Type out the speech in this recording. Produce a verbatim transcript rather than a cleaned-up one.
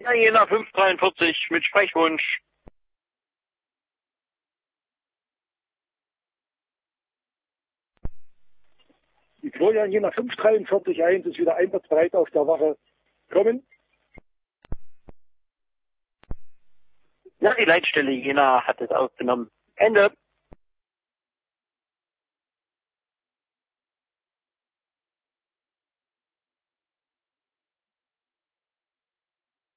Ja, Jena fünf dreiundvierzig mit Sprechwunsch. Die Florian Jena fünf dreiundvierzig eins ist wieder einsatzbereit auf der Wache. Kommen. Ja, die Leitstelle Jena hat es aufgenommen. Ende.